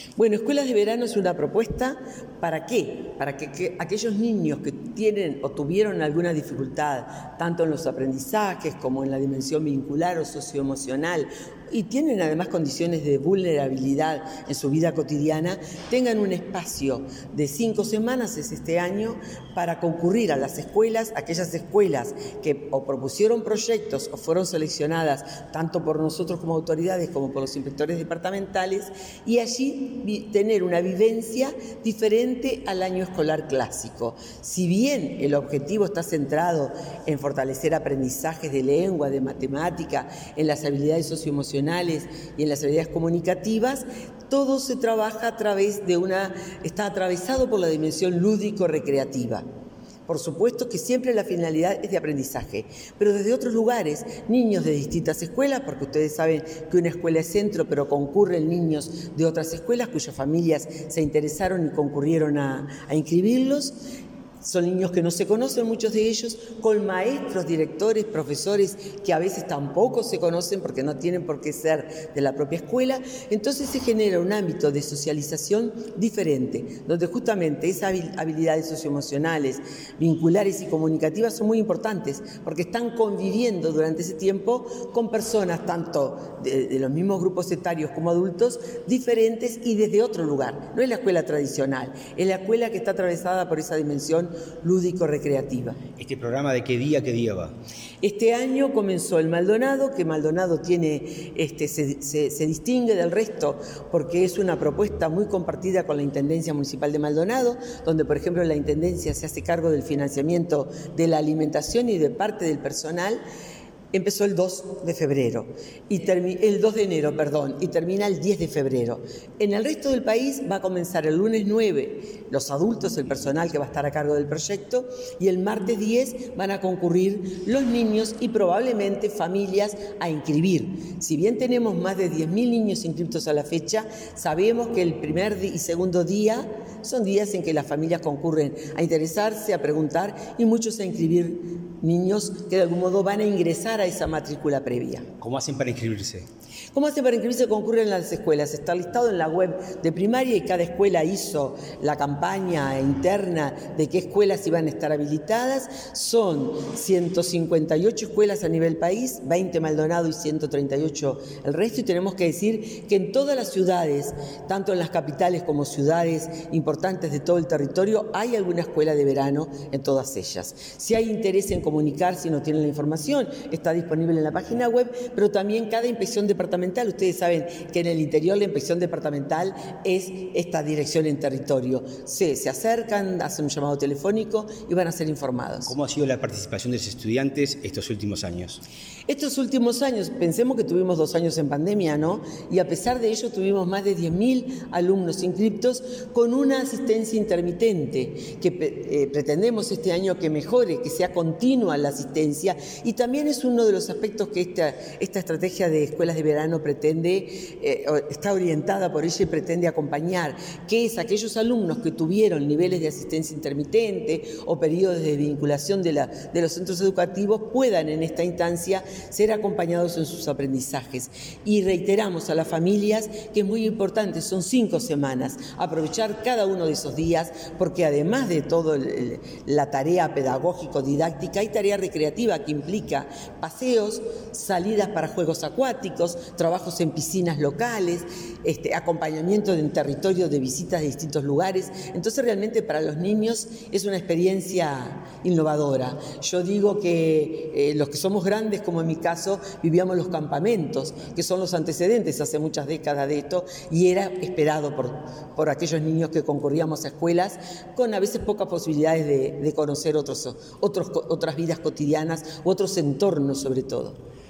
Bueno, Escuelas de Verano es una propuesta, ¿para qué? Para que aquellos niños que tienen o tuvieron alguna dificultad, tanto en los aprendizajes como en la dimensión vincular o socioemocional, y tienen además condiciones de vulnerabilidad en su vida cotidiana, tengan un espacio de 5 semanas, es este año, para concurrir a las escuelas, aquellas escuelas que o propusieron proyectos o fueron seleccionadas tanto por nosotros como autoridades como por los inspectores departamentales, y allí tener una vivencia diferente al año escolar clásico. Si bien el objetivo está centrado en fortalecer aprendizajes de lengua, de matemática, en las habilidades socioemocionales y en las habilidades comunicativas, todo se trabaja a través de está atravesado por la dimensión lúdico-recreativa. Por supuesto que siempre la finalidad es de aprendizaje, pero desde otros lugares, niños de distintas escuelas, porque ustedes saben que una escuela es centro, pero concurren niños de otras escuelas cuyas familias se interesaron y concurrieron a inscribirlos. Son niños que no se conocen, muchos de ellos, con maestros, directores, profesores que a veces tampoco se conocen porque no tienen por qué ser de la propia escuela. Entonces se genera un ámbito de socialización diferente, donde justamente esas habilidades socioemocionales, vinculares y comunicativas son muy importantes porque están conviviendo durante ese tiempo con personas tanto de los mismos grupos etarios como adultos, diferentes y desde otro lugar. No es la escuela tradicional, es la escuela que está atravesada por esa dimensión lúdico-recreativa. ¿Este programa de qué día va? Este año comenzó el Maldonado, que Maldonado tiene, se distingue del resto porque es una propuesta muy compartida con la Intendencia Municipal de Maldonado, donde por ejemplo la Intendencia se hace cargo del financiamiento de la alimentación y de parte del personal. Empezó el 2 de febrero, el 2 de enero, y termina el 10 de febrero. En el resto del país va a comenzar el lunes 9, los adultos, el personal que va a estar a cargo del proyecto, y el martes 10 van a concurrir los niños y probablemente familias a inscribir. Si bien tenemos más de 10.000 niños inscritos a la fecha, sabemos que el primer y segundo día son días en que las familias concurren a interesarse, a preguntar y muchos a inscribir niños que de algún modo van a ingresar a esa matrícula previa. ¿Cómo hacen para inscribirse? ¿Cómo hacen para inscribirse? Concurren en las escuelas. Está listado en la web de primaria y cada escuela hizo la campaña interna de qué escuelas iban a estar habilitadas. Son 158 escuelas a nivel país, 20 Maldonado y 138 el resto. Y tenemos que decir que en todas las ciudades, tanto en las capitales como ciudades importantes de todo el territorio, hay alguna escuela de verano en todas ellas. Si hay interés en comunicar, si no tienen la información, está disponible en la página web, pero también cada inspección departamental. Ustedes saben que en el interior la inspección departamental es esta dirección en territorio. Se acercan, hacen un llamado telefónico y van a ser informados. ¿Cómo ha sido la participación de los estudiantes estos últimos años? Estos últimos años, pensemos que tuvimos 2 años en pandemia, ¿no? Y a pesar de ello tuvimos más de 10.000 alumnos inscriptos con una asistencia intermitente que pretendemos este año que mejore, que sea continua la asistencia, y también es uno de los aspectos que esta estrategia de escuelas de verano pretende, está orientada por ella y pretende acompañar, que es aquellos alumnos que tuvieron niveles de asistencia intermitente o periodos de vinculación de los centros educativos puedan en esta instancia ser acompañados en sus aprendizajes. Y reiteramos a las familias que es muy importante, son 5 semanas, aprovechar cada uno de esos días, porque además de todo la tarea pedagógico-didáctica, hay tarea recreativa que implica paseos, salidas para juegos acuáticos, trabajos en piscinas locales, acompañamiento en territorio de visitas de distintos lugares. Entonces realmente para los niños es una experiencia innovadora. Yo digo que los que somos grandes, como en mi caso, vivíamos los campamentos, que son los antecedentes hace muchas décadas de esto, y era esperado por aquellos niños que concurríamos a escuelas con a veces pocas posibilidades de conocer otras vidas cotidianas u otros entornos sobre todo.